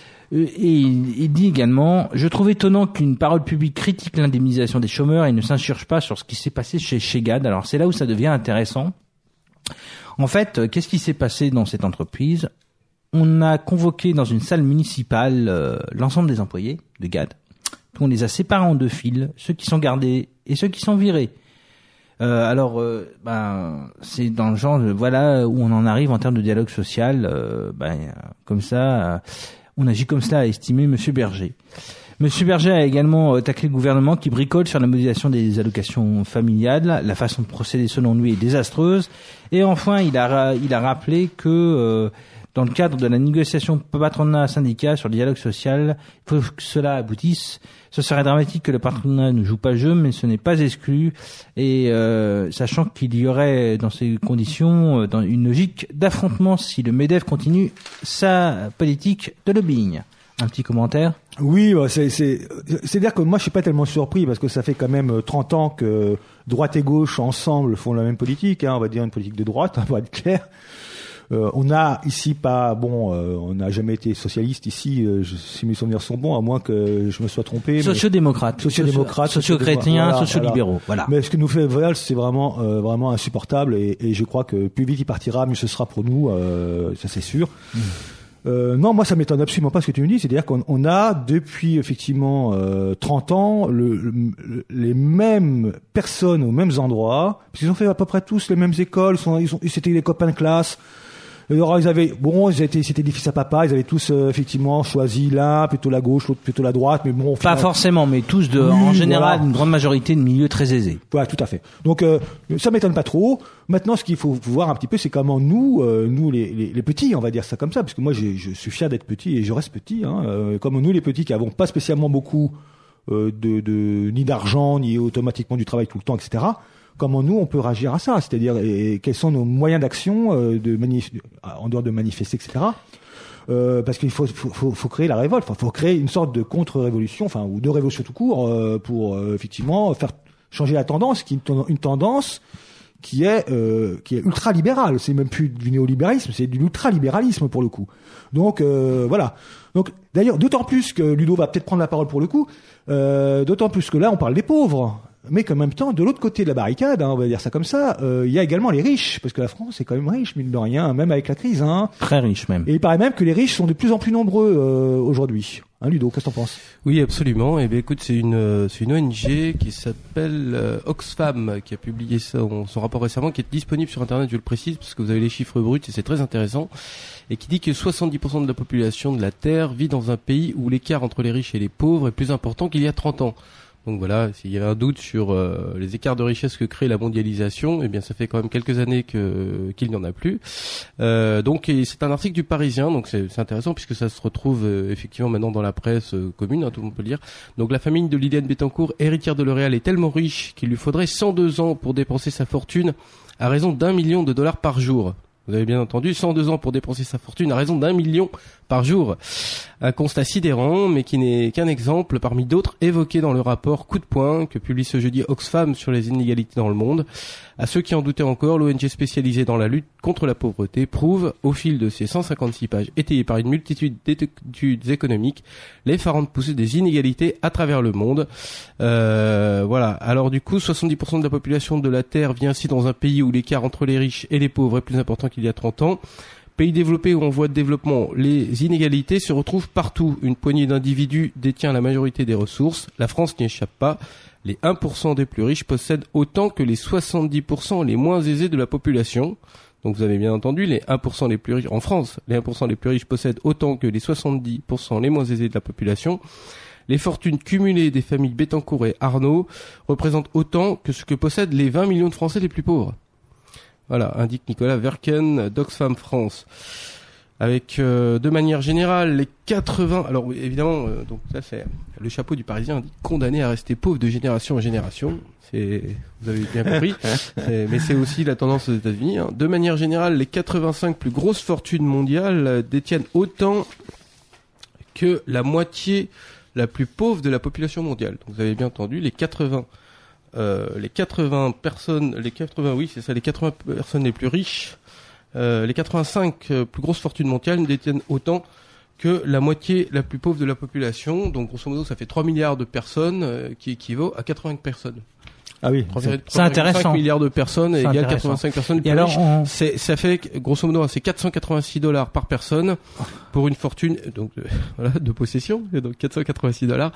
A: Et il, il dit également: je trouve étonnant qu'une parole publique critique l'indemnisation des chômeurs et ne s'insurge pas sur ce qui s'est passé chez Chegad. Alors c'est là où ça devient intéressant. En fait, qu'est-ce qui s'est passé dans cette entreprise? on a convoqué dans une salle municipale euh, l'ensemble des employés de G A D. On les a séparés en deux files, ceux qui sont gardés et ceux qui sont virés. Euh, alors, euh, ben, c'est dans le genre, de, voilà, où on en arrive en termes de dialogue social. Euh, ben, comme ça, euh, on agit comme cela, a estimé Monsieur Berger. Monsieur Berger a également euh, taclé le gouvernement qui bricole sur la modulation des allocations familiales. La façon de procéder, selon lui, est désastreuse. Et enfin, il a, il a rappelé que euh, dans le cadre de la négociation patronat-syndicat sur le dialogue social, il faut que cela aboutisse. Ce serait dramatique que le patronat ne joue pas le jeu, mais ce n'est pas exclu. Et euh, sachant qu'il y aurait dans ces conditions euh, dans une logique d'affrontement si le MEDEF continue sa politique de lobbying. Un petit commentaire ?
F: Oui, c'est, c'est, c'est-à-dire que moi je suis pas tellement surpris parce que ça fait quand même trente ans que droite et gauche ensemble font la même politique, hein, on va dire une politique de droite, hein, pour être clair. Euh, on a ici pas, bon, euh, on n'a jamais été socialiste ici, euh, je, si mes souvenirs sont bons, à moins que je me sois trompé.
A: Sociodémocrate,
F: sociodémocrate,
A: socio-chrétien, voilà, sociolibéraux, voilà.
F: Mais ce que nous fait Voyal, c'est vraiment, euh, vraiment insupportable et, et je crois que plus vite il partira, mieux ce sera pour nous, euh, ça c'est sûr. Mmh. Euh, non, moi ça m'étonne absolument pas ce que tu me dis, c'est-à-dire qu'on on a depuis effectivement euh, trente ans le, le, les mêmes personnes aux mêmes endroits, parce qu'ils ont fait à peu près tous les mêmes écoles, ils sont, ils sont, c'était les copains de classe. Alors ils avaient, bon, ils étaient, c'était des fils à papa, ils avaient tous euh, effectivement choisi l'un, plutôt la gauche, l'autre plutôt la droite, mais bon.
A: Pas final, forcément, mais tous de, oui, en général, voilà. Une grande majorité de milieux très aisés.
F: Voilà, tout à fait. Donc euh, ça m'étonne pas trop. Maintenant, ce qu'il faut voir un petit peu, c'est comment nous, euh, nous les, les, les petits, on va dire ça comme ça, parce que moi, j'ai, je suis fier d'être petit et je reste petit. Hein, euh, comme nous, les petits, qui avons pas spécialement beaucoup euh, de, de ni d'argent, ni automatiquement du travail tout le temps, et cetera. Comment nous on peut réagir à ça, c'est-à-dire et quels sont nos moyens d'action euh, de manif- en dehors de manifester, et cetera. Euh, parce qu'il faut, faut, faut, faut créer la révolte, il faut créer une sorte de contre-révolution, enfin ou de révolution tout court euh, pour euh, effectivement faire changer la tendance, qui est une tendance qui est euh, qui est ultra libérale. C'est même plus du néolibéralisme, c'est de l'ultralibéralisme pour le coup. Donc euh, voilà. Donc d'ailleurs, d'autant plus que Ludo va peut-être prendre la parole pour le coup, euh, d'autant plus que là on parle des pauvres. Mais qu'en même temps, de l'autre côté de la barricade, hein, on va dire ça comme ça, il euh, y a également les riches, parce que la France est quand même riche, mine de rien, même avec la crise. Hein.
A: Très riche même.
F: Et il paraît même que les riches sont de plus en plus nombreux euh, aujourd'hui. Hein, Ludo, qu'est-ce que t'en penses ?
I: Oui, absolument. Et bien, écoute, c'est une c'est une O N G qui s'appelle euh, Oxfam qui a publié son, son rapport récemment, qui est disponible sur Internet. Je le précise parce que vous avez les chiffres bruts et c'est très intéressant. Et qui dit que soixante-dix pour cent de la population de la Terre vit dans un pays où l'écart entre les riches et les pauvres est plus important qu'il y a trente ans. Donc voilà, s'il y avait un doute sur euh, les écarts de richesse que crée la mondialisation, eh bien ça fait quand même quelques années que qu'il n'y en a plus. Euh, donc et c'est un article du Parisien, donc c'est, c'est intéressant puisque ça se retrouve euh, effectivement maintenant dans la presse euh, commune, hein, tout le monde peut le lire. Donc la famille de Liliane Bettencourt, héritière de L'Oréal, est tellement riche qu'il lui faudrait cent deux ans pour dépenser sa fortune à raison d'un million de dollars par jour. Vous avez bien entendu, cent deux ans pour dépenser sa fortune à raison d'un million par jour. Un constat sidérant, mais qui n'est qu'un exemple parmi d'autres évoqués dans le rapport Coup de poing que publie ce jeudi Oxfam sur les inégalités dans le monde. À ceux qui en doutaient encore, l'O N G spécialisée dans la lutte contre la pauvreté prouve, au fil de ses cent cinquante-six pages étayées par une multitude d'études économiques, l'effarante poussée des inégalités à travers le monde. Euh, voilà. Alors du coup, soixante-dix pour cent de la population de la Terre vit ainsi dans un pays où l'écart entre les riches et les pauvres est plus important qu'il y a trente ans. Pays développés où en voie de développement, les inégalités se retrouvent partout. Une poignée d'individus détient la majorité des ressources. La France n'y échappe pas. Les un pour cent des plus riches possèdent autant que les soixante-dix pour cent les moins aisés de la population. Donc vous avez bien entendu, les un pour cent les plus riches, en France, les un pour cent les plus riches possèdent autant que les soixante-dix pour cent les moins aisés de la population. Les fortunes cumulées des familles Bettencourt et Arnaud représentent autant que ce que possèdent les vingt millions de Français les plus pauvres. Voilà, indique Nicolas Verken d'Oxfam France. Avec, euh, de manière générale, les quatre-vingts... Alors évidemment, euh, donc ça c'est le chapeau du Parisien, dit condamné à rester pauvre de génération en génération. C'est, vous avez bien compris. c'est, mais c'est aussi la tendance aux États-Unis. Hein. De manière générale, les quatre-vingt-cinq plus grosses fortunes mondiales euh, détiennent autant que la moitié la plus pauvre de la population mondiale. Donc vous avez bien entendu, les quatre-vingts... Euh, les quatre-vingts personnes, les quatre-vingts, oui, c'est ça, les quatre-vingts personnes les plus riches, euh, les quatre-vingt-cinq euh, plus grosses fortunes mondiales détiennent autant que la moitié la plus pauvre de la population. Donc, grosso modo, ça fait trois milliards de personnes, euh, qui équivaut à quatre-vingts personnes.
F: Ah oui,
A: c'est intéressant.
I: cinq milliards de personnes
A: C'est
I: égale
A: intéressant.
I: quatre-vingt-cinq personnes.
A: Et alors, on...
I: c'est, ça fait, grosso modo, c'est quatre cent quatre-vingt-six dollars par personne pour une fortune, donc, de, voilà, de possession. Et donc, quatre cent quatre-vingt-six dollars,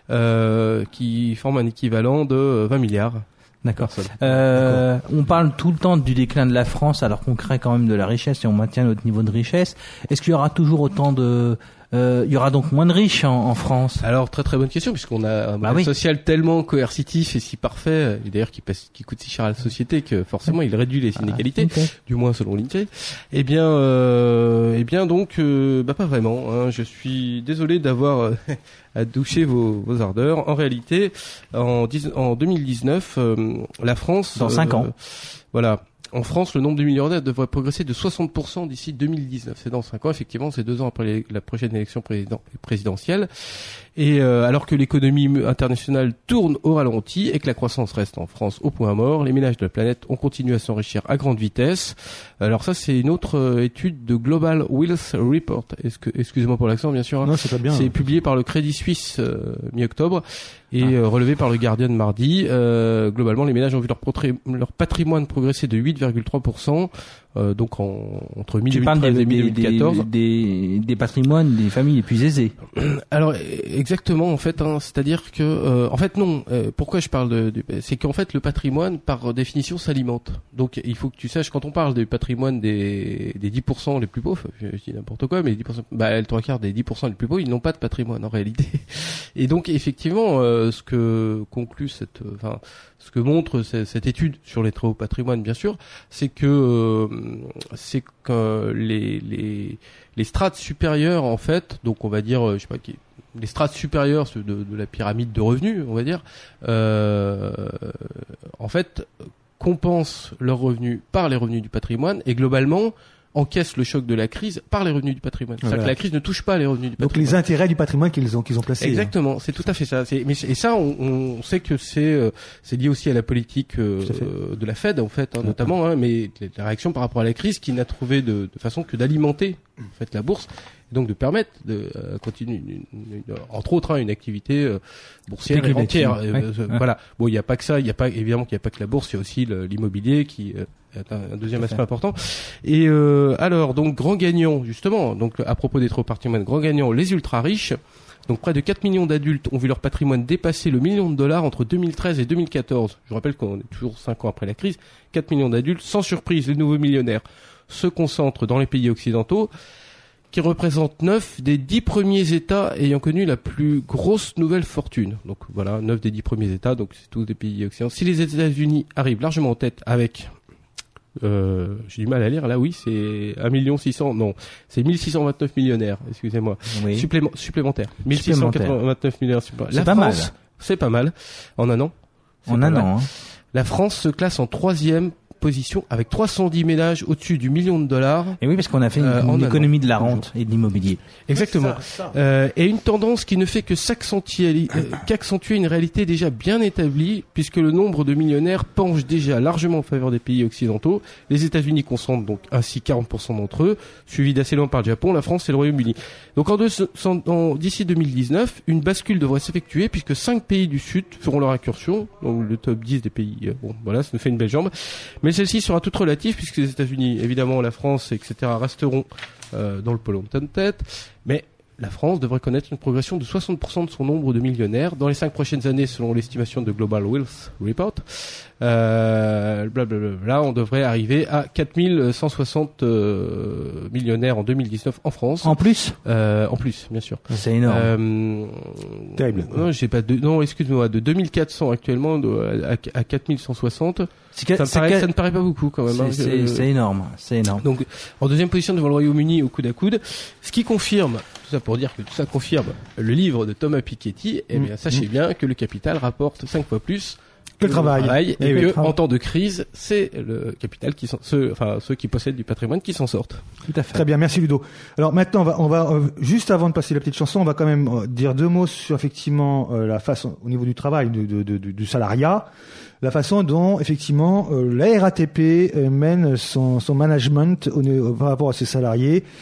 I: euh, qui forment un équivalent de vingt milliards.
A: D'accord. Euh, D'accord. On parle tout le temps du déclin de la France alors qu'on crée quand même de la richesse et on maintient notre niveau de richesse. Est-ce qu'il y aura toujours autant de... Euh, il y aura donc moins de riches en, en France?
I: Alors très très bonne question puisqu'on a un modèle
A: bah oui.
I: social tellement coercitif et si parfait et d'ailleurs qui, passe, qui coûte si cher à la société que forcément il réduit les inégalités, ah, okay. du moins selon l'INSEE. Eh bien, euh, eh bien donc, euh, bah pas vraiment. Hein. Je suis désolé d'avoir euh, à doucher vos, vos ardeurs. En réalité, en, dix, en deux mille dix-neuf, euh, la France
A: dans cinq
I: euh,
A: ans,
I: voilà. En France, le nombre de millionnaires devrait progresser de soixante pour cent d'ici deux mille dix-neuf. C'est dans cinq ans, effectivement, c'est deux ans après les, la prochaine élection président, présidentielle. Et euh, alors que l'économie internationale tourne au ralenti et que la croissance reste en France au point mort, les ménages de la planète ont continué à s'enrichir à grande vitesse. Alors ça, c'est une autre euh, étude de Global Wealth Report. Est-ce que, excusez-moi pour l'accent, bien sûr. Hein.
F: Non, c'est pas bien.
I: C'est publié par le Crédit Suisse euh, mi-octobre et ah. euh, relevé par le Guardian mardi. Euh, globalement, les ménages ont vu leur, potri- leur patrimoine progresser de huit virgule trois pour cent. Euh, donc en, entre deux mille treize et deux mille quatorze.
A: Des, des, des patrimoines des familles les plus aisées.
I: Alors exactement en fait, hein, c'est-à-dire que euh, en fait non. Euh, pourquoi je parle de, de c'est qu'en fait le patrimoine par définition s'alimente. Donc il faut que tu saches quand on parle du patrimoine des des dix pour cent les plus pauvres, je, je dis n'importe quoi, mais les dix pour cent, bah le trois quarts des dix pour cent les plus pauvres ils n'ont pas de patrimoine en réalité. Et donc effectivement euh, ce que conclut cette, enfin euh, ce que montre cette, cette étude sur les très hauts patrimoines bien sûr, c'est que euh, c'est que les les les strates supérieures en fait, donc on va dire je sais pas qui les strates supérieures de, de la pyramide de revenus, on va dire, euh, en fait compensent leurs revenus par les revenus du patrimoine et globalement encaissent le choc de la crise par les revenus du patrimoine.
F: Voilà.
I: C'est-à-dire que la crise ne touche pas les revenus du patrimoine.
F: Donc les intérêts du patrimoine qu'ils ont qu'ils ont placés.
I: Exactement, hein. C'est tout à fait ça. C'est, mais, et ça, on, on sait que c'est euh, c'est lié aussi à la politique euh, de la Fed en fait, hein, notamment. Hein, mais la réaction par rapport à la crise qui n'a trouvé de, de façon que d'alimenter en fait la bourse. Donc de permettre de euh, continuer, une, une, une, entre autres, hein, une activité euh, boursière et entière. Euh,
A: ouais.
I: euh, voilà. Bon, il n'y a pas que ça. Il n'y a pas évidemment qu'il n'y a pas que la bourse. Il y a aussi le, l'immobilier qui euh, est un, un deuxième aspect important. Et euh, alors, donc grand gagnant justement. Donc à propos des trop patrimoines, grand gagnant, les ultra riches. Donc près de quatre millions d'adultes ont vu leur patrimoine dépasser le million de dollars entre deux mille treize et deux mille quatorze. Je rappelle qu'on est toujours cinq ans après la crise. quatre millions d'adultes, sans surprise, les nouveaux millionnaires se concentrent dans les pays occidentaux, qui représente neuf des dix premiers États ayant connu la plus grosse nouvelle fortune. Donc voilà, neuf des dix premiers États, donc c'est tous des pays occidentaux. Si les États-Unis arrivent largement en tête avec, euh, j'ai du mal à lire, là oui, c'est un million six cents, non, c'est mille six cent vingt-neuf millionnaires, excusez-moi,
A: oui.
I: Supplément, supplémentaires, mille six cent quatre-vingt-neuf millionnaires supplémentaires.
A: C'est pas
I: France,
A: mal.
I: C'est pas mal, en un an.
A: En un an, hein.
I: La France se classe en troisième position avec trois cent dix ménages au-dessus du million de dollars.
A: Et oui, parce qu'on a fait une, euh, une économie de la rente et de l'immobilier.
I: Exactement. Ça, ça. Euh, et une tendance qui ne fait que s'accentuer, euh, qu'accentuer une réalité déjà bien établie, puisque le nombre de millionnaires penche déjà largement en faveur des pays occidentaux. Les États-Unis concentrent donc ainsi quarante pour cent d'entre eux, suivis d'assez loin par le Japon, la France et le Royaume-Uni. Donc en, deux, en d'ici deux mille dix-neuf, une bascule devrait s'effectuer, puisque cinq pays du Sud feront leur incursion, donc le top dix des pays. Euh, bon, voilà, ça nous fait une belle jambe. Mais celle-ci sera toute relative puisque les États-Unis, évidemment, la France, et cetera resteront euh, dans le pôle en tête. Mais la France devrait connaître une progression de soixante pour cent de son nombre de millionnaires dans les cinq prochaines années, selon l'estimation de Global Wealth Report. Euh, blablabla, on devrait arriver à quatre mille cent soixante euh, millionnaires en deux mille dix-neuf en France.
A: En plus
I: euh, En plus, bien sûr.
A: C'est énorme.
I: Euh,
F: Terrible.
I: Non, j'ai pas de, non, excuse-moi, de deux mille quatre cents actuellement de, à, à quatre mille cent soixante.
A: C'est
I: ça, me paraît,
A: que...
I: ça ne paraît pas beaucoup quand même.
A: C'est,
I: hein.
A: c'est,
I: euh,
A: c'est énorme, c'est énorme.
I: Donc, en deuxième position devant le Royaume-Uni au coude à coude, ce qui confirme, tout ça pour dire que tout ça confirme le livre de Thomas Piketty, eh bien, mmh. sachez bien que le capital rapporte cinq fois plus
F: que le travail,
I: travail et, et
F: oui,
I: que,
F: oui.
I: en temps de crise, c'est le capital qui s'en, ceux, enfin, ceux qui possèdent du patrimoine qui s'en sortent.
F: Tout à fait. Très bien, merci Ludo. Alors maintenant, on va, on va euh, juste avant de passer la petite chanson, on va quand même euh, dire deux mots sur effectivement euh, la façon, au niveau du travail, de, de, de, du salariat, la façon dont effectivement euh, la R A T P euh, mène son, son management au, au, par rapport à ses salariés.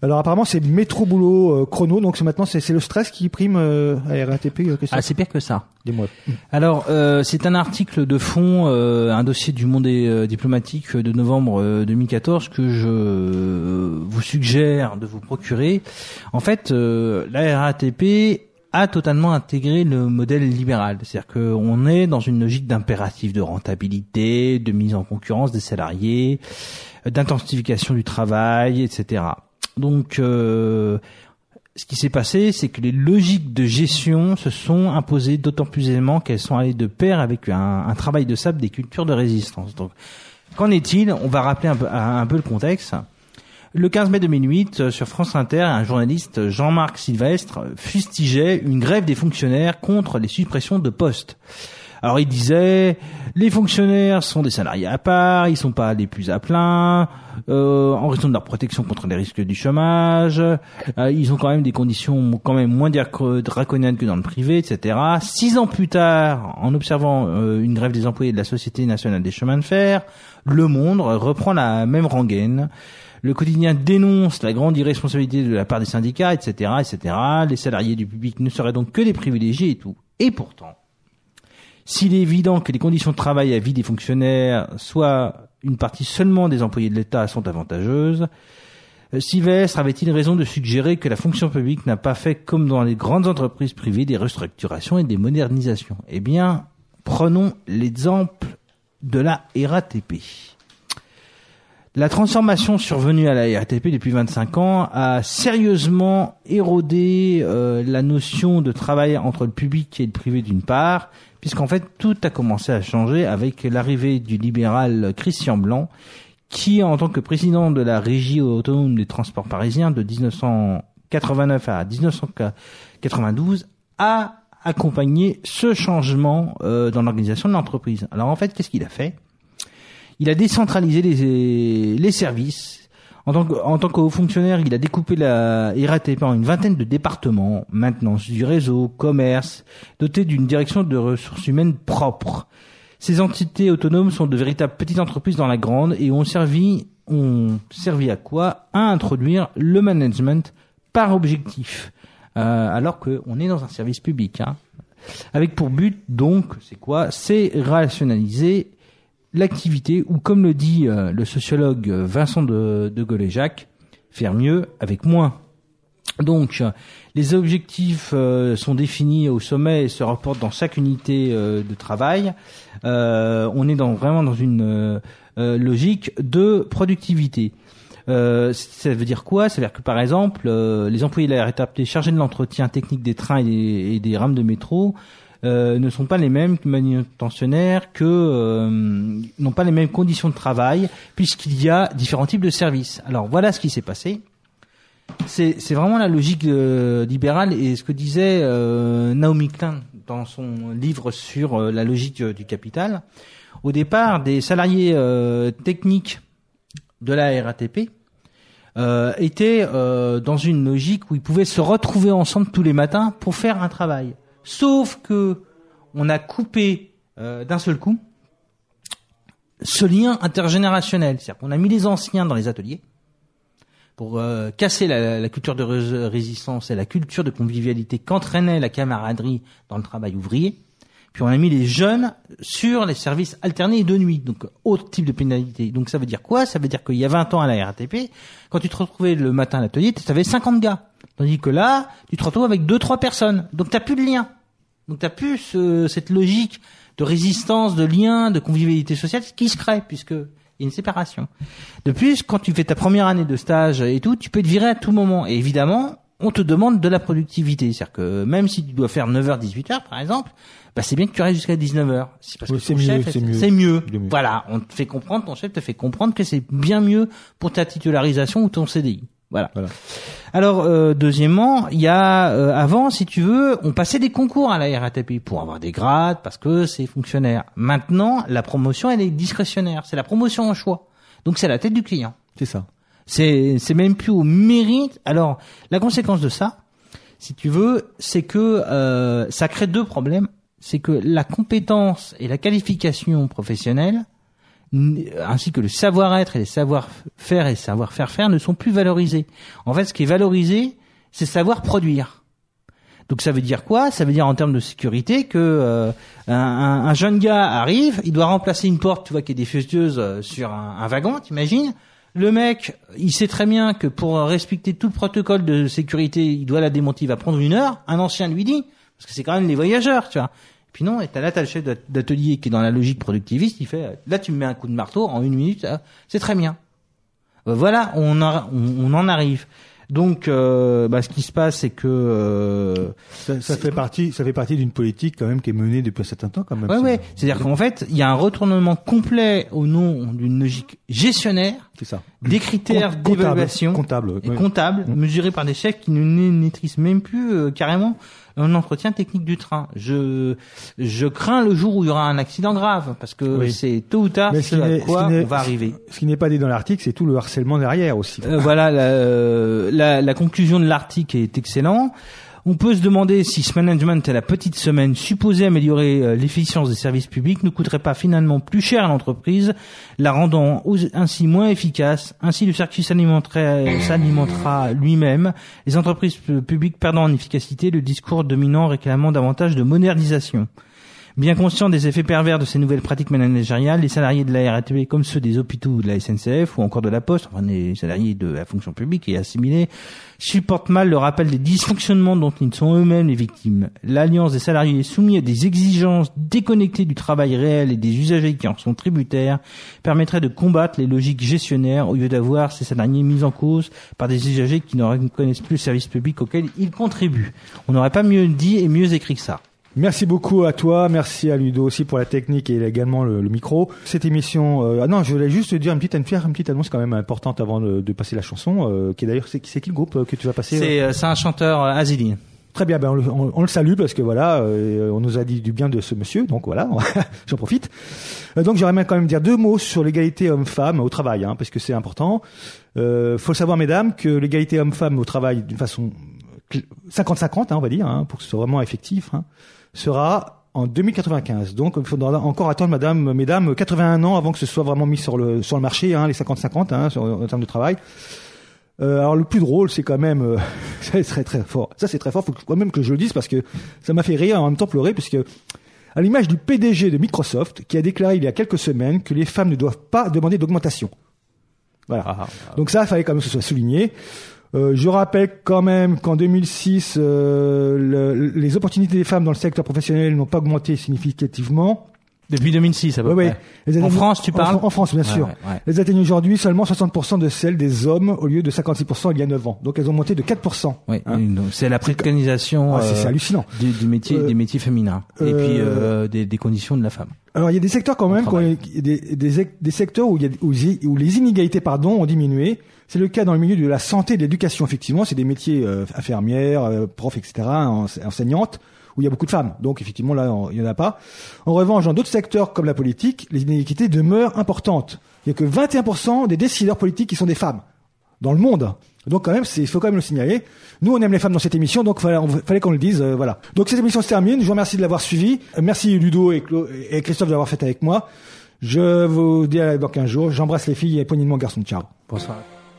F: Alors apparemment c'est métro boulot euh, chrono, donc c'est maintenant c'est, c'est le stress qui prime euh, à R A T P. Euh,
A: ah c'est pire que ça.
F: Dis-moi.
A: Alors euh, c'est un article de fond, euh, un dossier du Monde euh, diplomatique de novembre euh, deux mille quatorze que je euh, vous suggère de vous procurer. En fait, euh, la R A T P a totalement intégré le modèle libéral, c'est-à-dire qu'on est dans une logique d'impératif de rentabilité, de mise en concurrence des salariés, d'intensification du travail, et cetera. Donc, euh, ce qui s'est passé, c'est que les logiques de gestion se sont imposées d'autant plus aisément qu'elles sont allées de pair avec un, un travail de sable des cultures de résistance. Donc, qu'en est-il ? On va rappeler un peu, un peu le contexte. Le quinze mai deux mille huit, sur France Inter, un journaliste, Jean-Marc Sylvestre, fustigeait une grève des fonctionnaires contre les suppressions de postes. Alors il disait, les fonctionnaires sont des salariés à part, ils sont pas les plus à plein, euh, en raison de leur protection contre les risques du chômage, euh, ils ont quand même des conditions quand même moins draconiennes que dans le privé, et cetera. Six ans plus tard, en observant euh, une grève des employés de la Société nationale des chemins de fer, Le Monde reprend la même rengaine. Le quotidien dénonce la grande irresponsabilité de la part des syndicats, et cetera, et cetera. Les salariés du public ne seraient donc que des privilégiés et tout. Et pourtant, s'il est évident que les conditions de travail à vie des fonctionnaires, soit une partie seulement des employés de l'État, sont avantageuses, Sylvestre avait-il raison de suggérer que la fonction publique n'a pas fait, comme dans les grandes entreprises privées, des restructurations et des modernisations ? Eh bien, prenons l'exemple de la R A T P. La transformation survenue à la R A T P depuis vingt-cinq ans a sérieusement érodé euh, la notion de travail entre le public et le privé d'une part, puisqu'en fait tout a commencé à changer avec l'arrivée du libéral Christian Blanc, qui en tant que président de la Régie autonome des transports parisiens de dix-neuf cent quatre-vingt-neuf à dix-neuf cent quatre-vingt-douze a accompagné ce changement euh, dans l'organisation de l'entreprise. Alors en fait, qu'est-ce qu'il a fait ? Il a décentralisé les, les services. En tant que, en tant que haut fonctionnaire, il a découpé la R A T P en une vingtaine de départements, maintenance du réseau, commerce, dotés d'une direction de ressources humaines propre. Ces entités autonomes sont de véritables petites entreprises dans la grande et ont servi, ont servi à quoi ? À introduire le management par objectif, euh, alors qu'on est dans un service public, hein. Avec pour but, donc, c'est quoi ? C'est rationaliser l'activité, ou comme le dit euh, le sociologue Vincent de, de Gaulle-Jacques, faire mieux avec moins. Donc, les objectifs euh, sont définis au sommet et se reportent dans chaque unité euh, de travail. Euh, on est dans, vraiment dans une euh, euh, logique de productivité. Euh, ça veut dire quoi ? Ça veut dire que par exemple, euh, les employés de la R A T P chargés de l'entretien technique des trains et des, et des rames de métro Euh, ne sont pas les mêmes manutentionnaires, que euh, n'ont pas les mêmes conditions de travail, puisqu'il y a différents types de services. Alors voilà ce qui s'est passé. C'est, c'est vraiment la logique euh, libérale et ce que disait euh, Naomi Klein dans son livre sur euh, la logique euh, du capital. Au départ, des salariés euh, techniques de la R A T P euh, étaient euh, dans une logique où ils pouvaient se retrouver ensemble tous les matins pour faire un travail. Sauf que on a coupé euh, d'un seul coup ce lien intergénérationnel. C'est-à-dire qu'on a mis les anciens dans les ateliers pour euh, casser la, la culture de rés- résistance et la culture de convivialité qu'entraînait la camaraderie dans le travail ouvrier. Puis on a mis les jeunes sur les services alternés et de nuit, donc autre type de pénalité. Donc ça veut dire quoi ? Ça veut dire qu'il y a vingt ans à la R A T P, quand tu te retrouvais le matin à l'atelier, tu avais cinquante gars. Tandis que là, tu te retrouves avec deux, trois personnes. Donc t'as plus de lien. Donc t'as plus ce, cette logique de résistance, de lien, de convivialité sociale qui se crée, puisque il y a une séparation. De plus, quand tu fais ta première année de stage et tout, tu peux être viré à tout moment. Et évidemment, on te demande de la productivité. C'est-à-dire que même si tu dois faire neuf heures, dix-huit heures, par exemple, bah c'est bien que tu restes jusqu'à dix-neuf heures. C'est parce
F: oui,
A: que
F: c'est
A: ton
F: mieux,
A: chef,
F: c'est mieux.
A: c'est mieux.
F: C'est mieux.
A: Voilà, on te fait comprendre, ton chef te fait comprendre que c'est bien mieux pour ta titularisation ou ton C D I. Voilà. voilà. Alors, euh, deuxièmement, il y a euh, avant, si tu veux, on passait des concours à la R A T P pour avoir des grades parce que c'est fonctionnaire. Maintenant, la promotion, elle est discrétionnaire. C'est la promotion en choix. Donc, c'est à la tête du client.
F: C'est ça.
A: C'est, c'est même plus au mérite. Alors, la conséquence de ça, si tu veux, c'est que euh, ça crée deux problèmes. C'est que la compétence et la qualification professionnelle ainsi que le savoir-être et les savoir-faire et savoir-faire faire ne sont plus valorisés. En fait, ce qui est valorisé, c'est savoir produire. Donc ça veut dire quoi ? Ça veut dire en termes de sécurité que euh, un, un, un jeune gars arrive, il doit remplacer une porte, tu vois, qui est défectueuse euh, sur un, un wagon, t'imagines ? Le mec, il sait très bien que pour respecter tout le protocole de sécurité, il doit la démonter, il va prendre une heure. Un ancien lui dit, parce que c'est quand même les voyageurs, tu vois. Et puis non, et t'as là, t'as le chef d'atelier qui est dans la logique productiviste, il fait, là tu me mets un coup de marteau, en une minute, c'est très bien. Voilà, on, a, on, on en arrive. Donc, euh, bah, ce qui se passe, c'est que euh,
F: ça, ça fait partie, ça fait partie d'une politique quand même qui est menée depuis un certain temps, quand même.
A: Ouais, ouais. C'est-à-dire qu'en fait, il y a un retournement complet au nom d'une logique gestionnaire,
F: c'est ça,
A: des critères
F: comptable,
A: d'évaluation
F: comptable,
A: et
F: ouais.
A: comptables
F: mmh.
A: mesurés par des chefs qui ne maîtrisent même plus euh, carrément un entretien technique du train. Je je crains le jour où il y aura un accident grave, parce que oui. c'est tôt ou tard ce à quoi on va arriver.
F: Ce qui n'est pas dit dans l'article, c'est tout le harcèlement derrière aussi.
A: Euh, voilà, la, la, la conclusion de l'article est excellente. On peut se demander si ce management à la petite semaine, supposé améliorer euh, l'efficience des services publics, ne coûterait pas finalement plus cher à l'entreprise, la rendant ainsi moins efficace. Ainsi, le circuit s'alimentera lui-même, les entreprises publiques perdant en efficacité, le discours dominant réclamant davantage de modernisation. Bien conscients des effets pervers de ces nouvelles pratiques managériales, les salariés de la R A T P, comme ceux des hôpitaux ou de la S N C F ou encore de la Poste, enfin les salariés de la fonction publique et assimilés, supportent mal le rappel des dysfonctionnements dont ils sont eux-mêmes les victimes. L'alliance des salariés soumis à des exigences déconnectées du travail réel et des usagers qui en sont tributaires permettrait de combattre les logiques gestionnaires au lieu d'avoir ces salariés mis en cause par des usagers qui ne reconnaissent plus le service public auquel ils contribuent. On n'aurait pas mieux dit et mieux écrit que ça.
F: Merci beaucoup à toi, merci à Ludo aussi pour la technique et également le, le micro. Cette émission, euh, ah non, je voulais juste dire une petite, une, une petite annonce quand même importante avant de, de passer la chanson, euh, qui est d'ailleurs, c'est, c'est qui le groupe que tu vas passer
A: C'est, euh, c'est un chanteur euh, Azili.
F: Très bien, ben on, on, on le salue parce que voilà, euh, on nous a dit du bien de ce monsieur, donc voilà, j'en profite. Euh, donc j'aimerais quand même dire deux mots sur l'égalité homme-femme au travail, hein, parce que c'est important. Euh, faut le savoir, mesdames, que l'égalité homme-femme au travail, d'une façon cinquante cinquante, hein, on va dire, hein, pour que ce soit vraiment effectif, hein, sera en deux mille quatre-vingt-quinze. Donc, il faudra encore attendre, madame, mesdames, quatre-vingt-un ans avant que ce soit vraiment mis sur le, sur le marché, hein, les cinquante cinquante, hein, sur, en termes de travail. Euh, alors, le plus drôle, c'est quand même, euh, ça, c'est très, très fort. Ça, c'est très fort. Faut quand même que je le dise parce que ça m'a fait rire et en même temps pleurer puisque, à l'image du P D G de Microsoft, qui a déclaré il y a quelques semaines que les femmes ne doivent pas demander d'augmentation. Voilà. Ah, ah. Donc ça, il fallait quand même que ce soit souligné. Euh, je rappelle quand même qu'en deux mille six, euh, le, les opportunités des femmes dans le secteur professionnel n'ont pas augmenté significativement.
A: Depuis deux mille six, à peu
F: ouais,
A: près.
F: Ouais.
A: En France, tu parles ?
F: En, en France, bien
A: ouais,
F: sûr.
A: Ouais, ouais.
F: Elles atteignent aujourd'hui seulement soixante pour cent de celles des hommes au lieu de cinquante-six pour cent il y a neuf ans. Donc elles ont monté de quatre pour cent.
A: Oui, hein. Donc c'est la précanisation
F: ah, c'est, c'est hallucinant.
A: Du, du métier, euh, des métiers féminins
F: euh,
A: et puis euh, des, des conditions de la femme.
F: Alors il y a des secteurs quand même, quand, des, des, des secteurs où, il y a, où, où les inégalités pardon, ont diminué. C'est le cas dans le milieu de la santé et de l'éducation, effectivement. C'est des métiers euh, infirmières, euh, profs, et cetera, enseignantes, où il y a beaucoup de femmes. Donc, effectivement, là, il n'y en a pas. En revanche, dans d'autres secteurs comme la politique, les inégalités demeurent importantes. Il n'y a que vingt et un pour cent des décideurs politiques qui sont des femmes dans le monde. Donc, quand même, il faut quand même le signaler. Nous, on aime les femmes dans cette émission, donc il fallait qu'on le dise. Euh, voilà. Donc, cette émission se termine. Je vous remercie de l'avoir suivie. Merci Ludo et, Clo- et Christophe de l'avoir faite avec moi. Je vous dis à dans quinze jours. J'embrasse les filles et poignée de mon garçon. Ciao.
A: Bonsoir.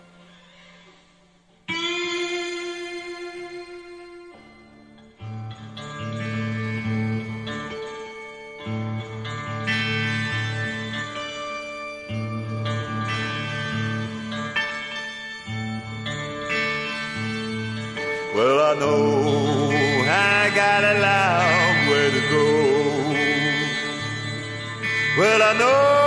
J: Well, I know I got a long way to go. Well, I know